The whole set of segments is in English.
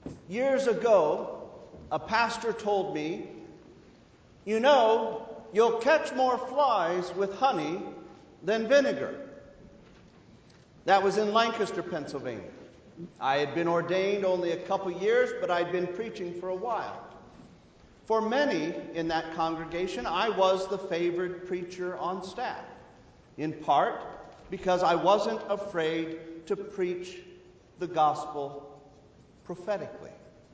Years ago, a pastor told me, "You know, you'll catch more flies with honey than vinegar." That was in Lancaster, Pennsylvania. I had been ordained only a couple years, but I'd been preaching for a while. For many in that congregation, I was the favored preacher on staff, in part because I wasn't afraid to preach the gospel prophetically.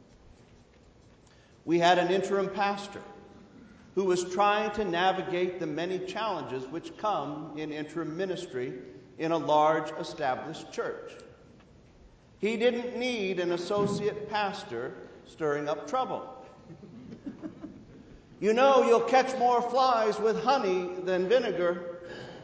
We had an interim pastor who was trying to navigate the many challenges which come in interim ministry in a large established church. He didn't need an associate pastor stirring up trouble. "You know, you'll catch more flies with honey than vinegar."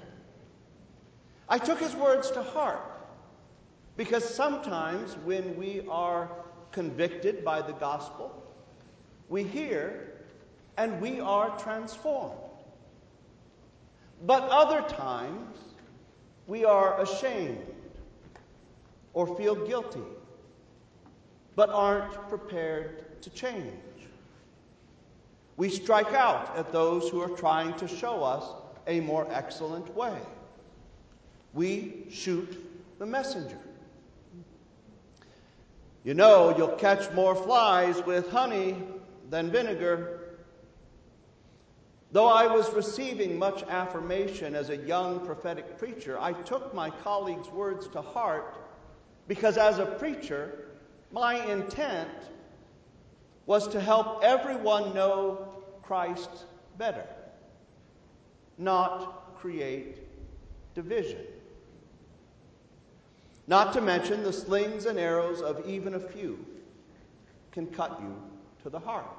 I took his words to heart, because sometimes when we are convicted by the gospel, we hear and we are transformed. But other times, we are ashamed or feel guilty, but aren't prepared to change. We strike out at those who are trying to show us a more excellent way. We shoot the messenger. "You know, you'll catch more flies with honey than vinegar." Though I was receiving much affirmation as a young prophetic preacher, I took my colleagues' words to heart because as a preacher, my intent was to help everyone know Christ better, not create division. Not to mention the slings and arrows of even a few can cut you to the heart.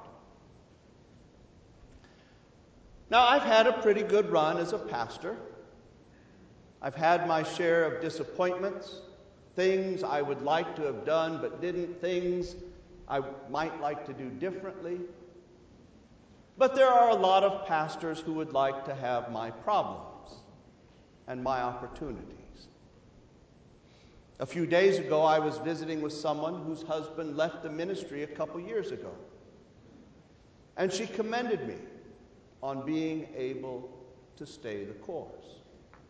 Now, I've had a pretty good run as a pastor. I've had my share of disappointments, things I would like to have done but didn't, things I might like to do differently. But there are a lot of pastors who would like to have my problems and my opportunities. A few days ago, I was visiting with someone whose husband left the ministry a couple years ago. And she commended me on being able to stay the course.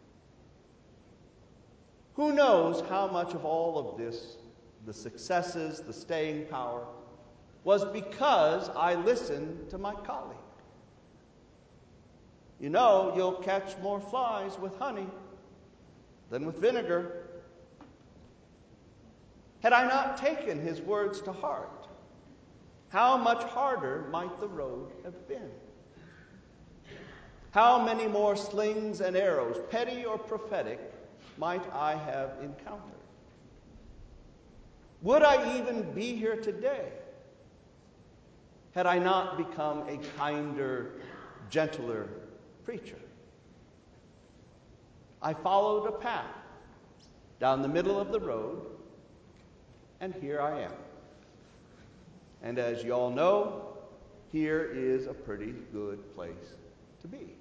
Who knows how much of all of this, the successes, the staying power, was because I listened to my colleague. "You know, you'll catch more flies with honey than with vinegar." Had I not taken his words to heart, how much harder might the road have been? How many more slings and arrows, petty or prophetic, might I have encountered? Would I even be here today had I not become a kinder, gentler preacher? I followed a path down the middle of the road, and here I am. And as you all know, here is a pretty good place to be.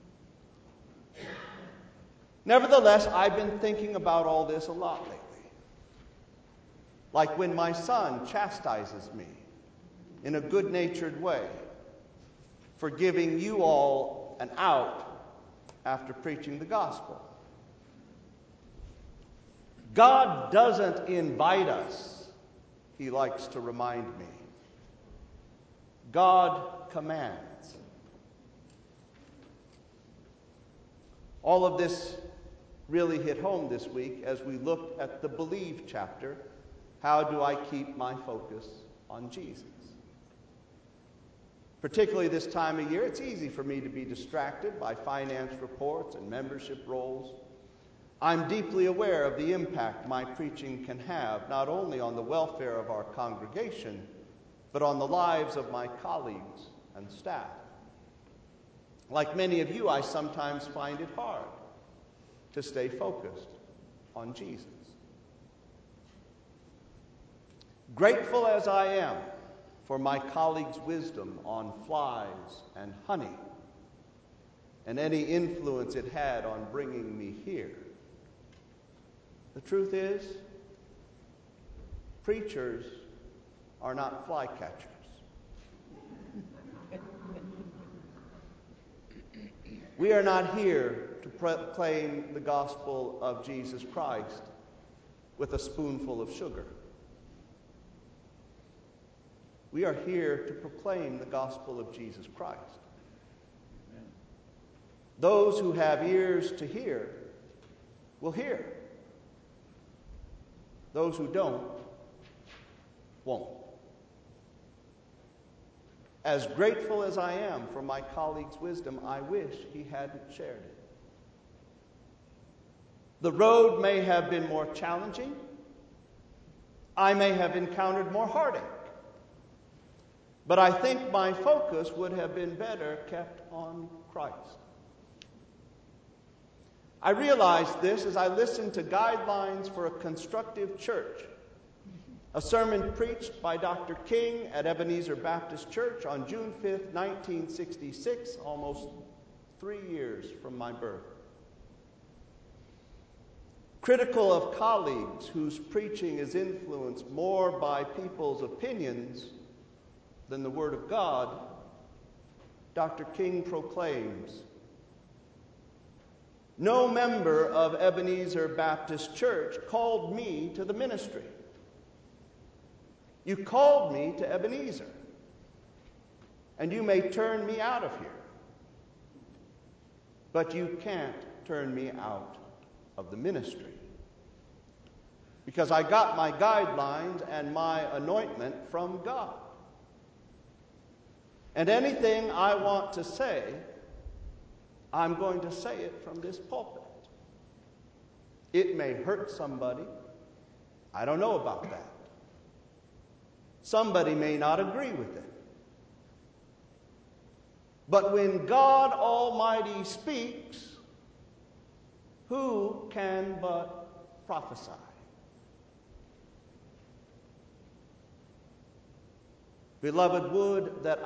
Nevertheless, I've been thinking about all this a lot lately. Like when my son chastises me in a good-natured way for giving you all an out after preaching the gospel. God doesn't invite us, he likes to remind me. God commands. All of this really hit home this week as we looked at the Believe chapter. How do I keep my focus on Jesus? Particularly this time of year, it's easy for me to be distracted by finance reports and membership rolls. I'm deeply aware of the impact my preaching can have, not only on the welfare of our congregation, but on the lives of my colleagues and staff. Like many of you, I sometimes find it hard to stay focused on Jesus. Grateful as I am for my colleagues' wisdom on flies and honey and any influence it had on bringing me here, the truth is, preachers are not flycatchers. We are not here to proclaim the gospel of Jesus Christ with a spoonful of sugar. We are here to proclaim the gospel of Jesus Christ. Amen. Those who have ears to hear will hear. Those who don't won't. As grateful as I am for my colleague's wisdom, I wish he hadn't shared it. The road may have been more challenging. I may have encountered more heartache. But I think my focus would have been better kept on Christ. I realized this as I listened to Guidelines for a Constructive Church, a sermon preached by Dr. King at Ebenezer Baptist Church on June 5th, 1966, almost 3 years from my birth. Critical of colleagues whose preaching is influenced more by people's opinions than the Word of God, Dr. King proclaims, "No member of Ebenezer Baptist Church called me to the ministry. You called me to Ebenezer, and you may turn me out of here, but you can't turn me out of the ministry, because I got my guidelines and my anointment from God. And anything I want to say, I'm going to say it from this pulpit. It may hurt somebody. I don't know about that. Somebody may not agree with it. But when God Almighty speaks, who can but prophesy?" Beloved, would that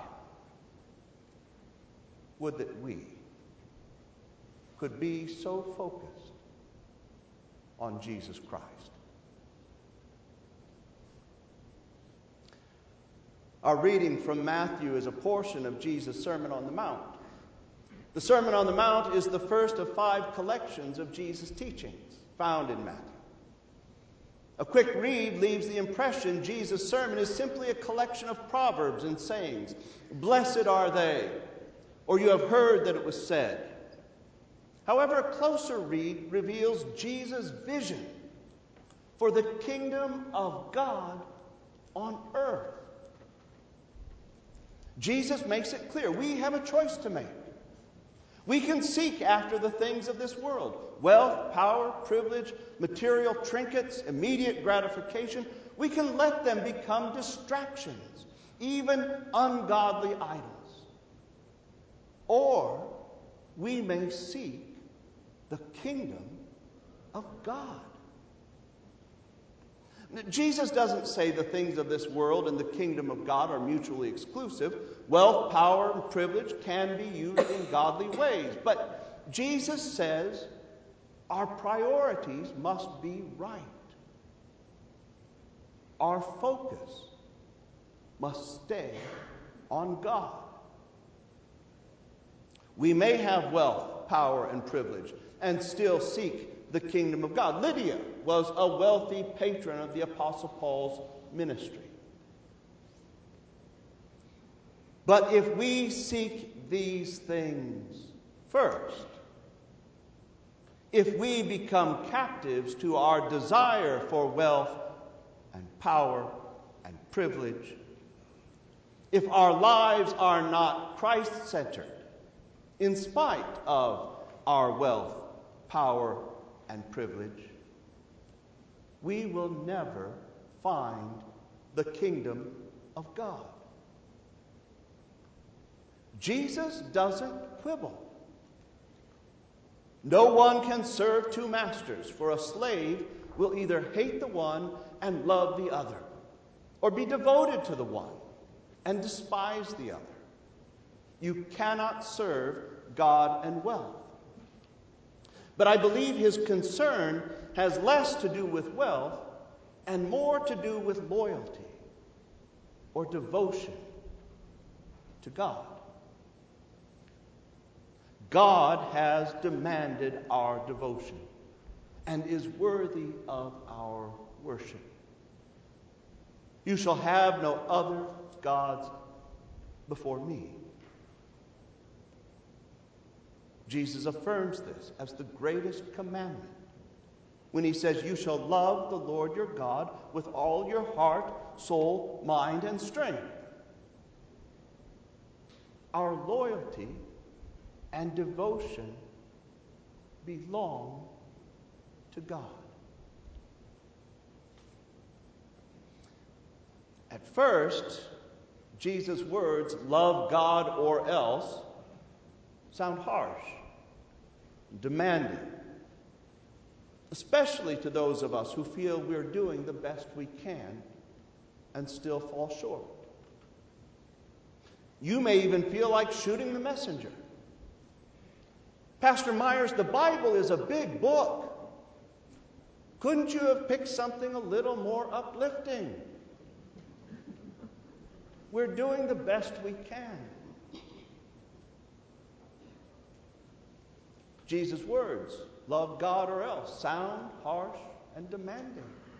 we could be so focused on Jesus Christ. Our reading from Matthew is a portion of Jesus' Sermon on the Mount. The Sermon on the Mount is the first of 5 collections of Jesus' teachings found in Matthew. A quick read leaves the impression Jesus' sermon is simply a collection of proverbs and sayings. Blessed are they, or you have heard that it was said. However, a closer read reveals Jesus' vision for the kingdom of God on earth. Jesus makes it clear we have a choice to make. We can seek after the things of this world: wealth, power, privilege, material trinkets, immediate gratification. We can let them become distractions, even ungodly idols. Or we may seek the kingdom of God. Jesus doesn't say the things of this world and the kingdom of God are mutually exclusive. Wealth, power, and privilege can be used in godly ways. But Jesus says our priorities must be right. Our focus must stay on God. We may have wealth, power, and privilege and still seek the kingdom of God. Lydia was a wealthy patron of the Apostle Paul's ministry. But if we seek these things first, if we become captives to our desire for wealth and power and privilege, if our lives are not Christ-centered, in spite of our wealth, power, and privilege, we will never find the kingdom of God. Jesus doesn't quibble. No one can serve 2 masters, for a slave will either hate the one and love the other, or be devoted to the one and despise the other. You cannot serve God and wealth. But I believe his concern has less to do with wealth and more to do with loyalty. or devotion to God. God has demanded our devotion and is worthy of our worship. You shall have no other gods before me. Jesus affirms this as the greatest commandment when he says, you shall love the Lord your God with all your heart, soul, mind, and strength. Our loyalty and devotion belong to God. At first, Jesus' words, love God or else, sound harsh, demanding, especially to those of us who feel we're doing the best we can and still fall short. You may even feel like shooting the messenger. Pastor Myers, the Bible is a big book. Couldn't you have picked something a little more uplifting? We're doing the best we can. Jesus' words, love God or else, sound, harsh, and demanding.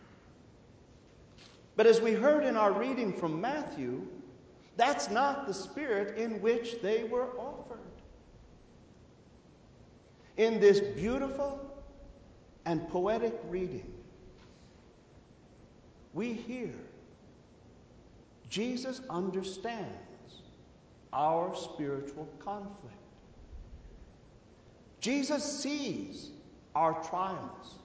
But as we heard in our reading from Matthew, that's not the spirit in which they were offered. In this beautiful and poetic reading, we hear Jesus understands our spiritual conflict. Jesus sees our trials.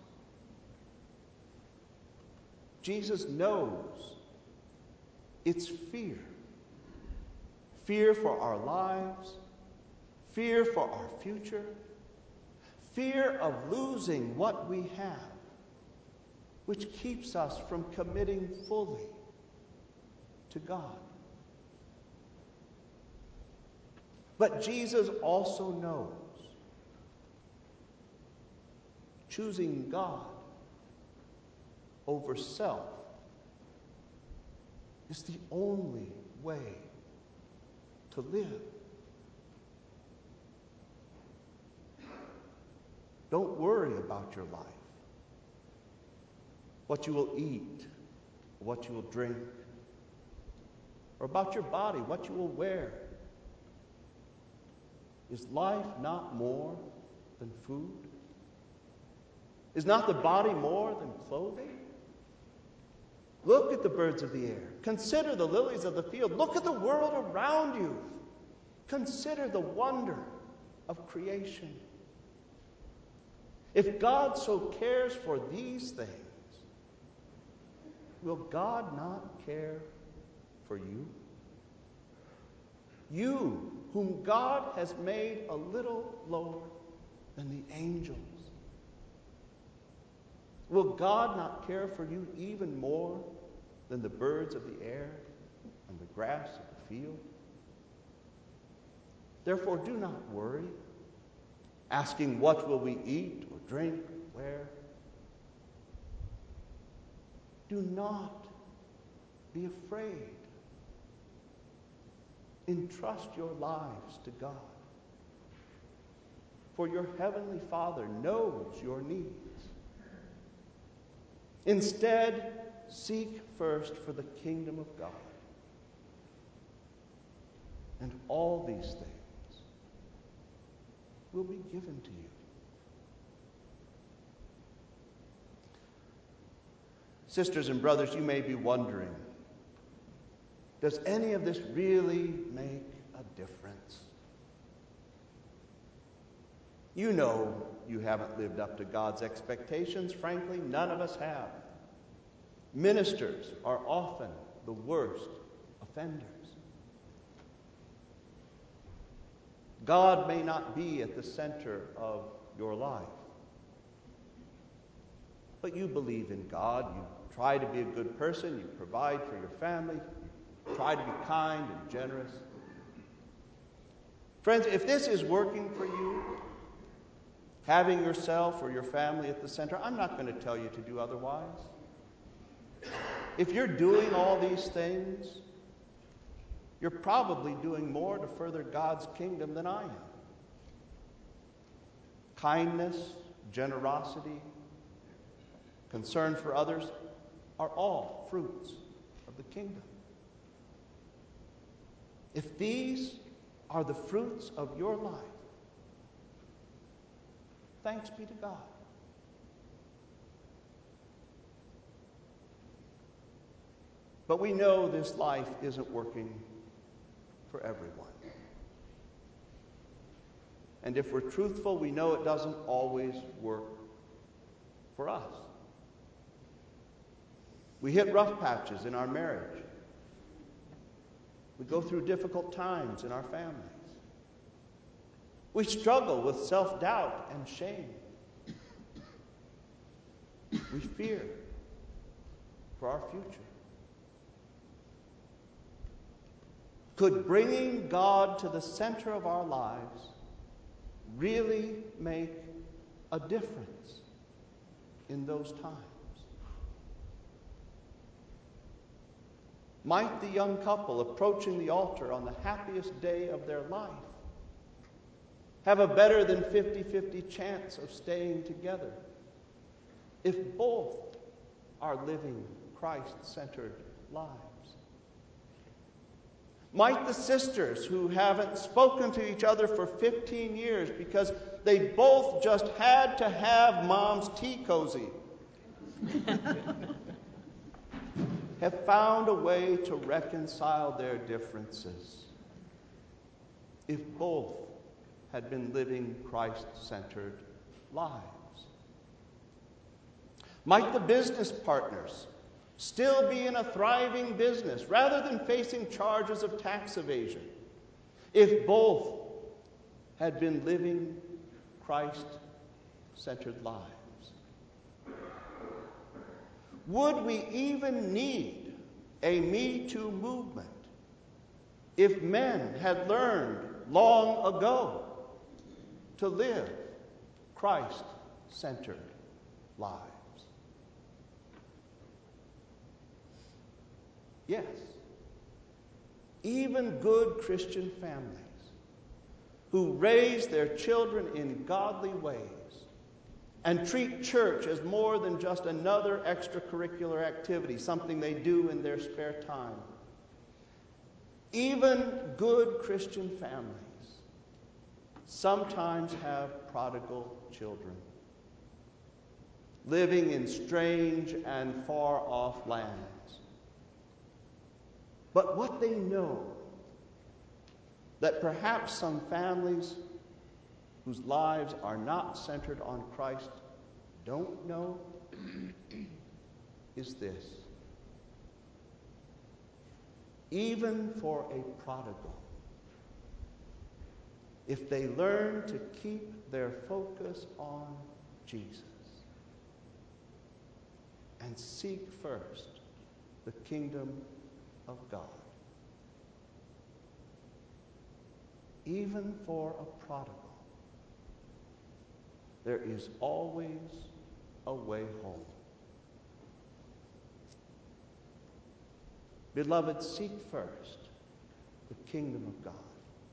Jesus knows it's fear. Fear for our lives, fear for our future, fear of losing what we have, which keeps us from committing fully to God. But Jesus also knows choosing God over self is the only way to live. Don't worry about your life, what you will eat, what you will drink, or about your body, what you will wear. Is life not more than food? Is not the body more than clothing? Look at the birds of the air. Consider the lilies of the field. Look at the world around you. Consider the wonder of creation. If God so cares for these things, will God not care for you? You, whom God has made a little lower than the angels. Will God not care for you even more than the birds of the air and the grass of the field? Therefore, do not worry, asking what will we eat or drink or wear. Do not be afraid. Entrust your lives to God. For your heavenly Father knows your needs. Instead, seek first for the kingdom of God. And all these things will be given to you. Sisters and brothers, you may be wondering, does any of this really make a difference? You know you haven't lived up to God's expectations. Frankly, none of us have. Ministers are often the worst offenders. God may not be at the center of your life, but you believe in God. You try to be a good person. You provide for your family. Try to be kind and generous. Friends, if this is working for you, having yourself or your family at the center, I'm not going to tell you to do otherwise. If you're doing all these things, you're probably doing more to further God's kingdom than I am. Kindness, generosity, concern for others are all fruits of the kingdom. If these are the fruits of your life, thanks be to God. But we know this life isn't working for everyone. And if we're truthful, we know it doesn't always work for us. We hit rough patches in our marriage. We go through difficult times in our families. We struggle with self-doubt and shame. We fear for our future. Could bringing God to the center of our lives really make a difference in those times? Might the young couple approaching the altar on the happiest day of their life have a better than 50-50 chance of staying together if both are living Christ-centered lives? Might the sisters who haven't spoken to each other for 15 years because they both just had to have Mom's tea cozy have found a way to reconcile their differences if both had been living Christ-centered lives? Might the business partners still be in a thriving business rather than facing charges of tax evasion if both had been living Christ-centered lives? Would we even need a Me Too movement if men had learned long ago to live Christ-centered lives? Yes, even good Christian families who raise their children in godly ways and treat church as more than just another extracurricular activity, something they do in their spare time. Even good Christian families sometimes have prodigal children living in strange and far-off lands. But what they know, that perhaps some families whose lives are not centered on Christ don't know, is this: even for a prodigal, if they learn to keep their focus on Jesus and seek first the kingdom of God, even for a prodigal, there is always a way home. Beloved, seek first the kingdom of God,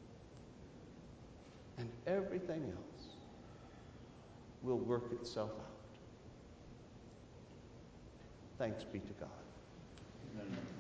and everything else will work itself out. Thanks be to God. Amen.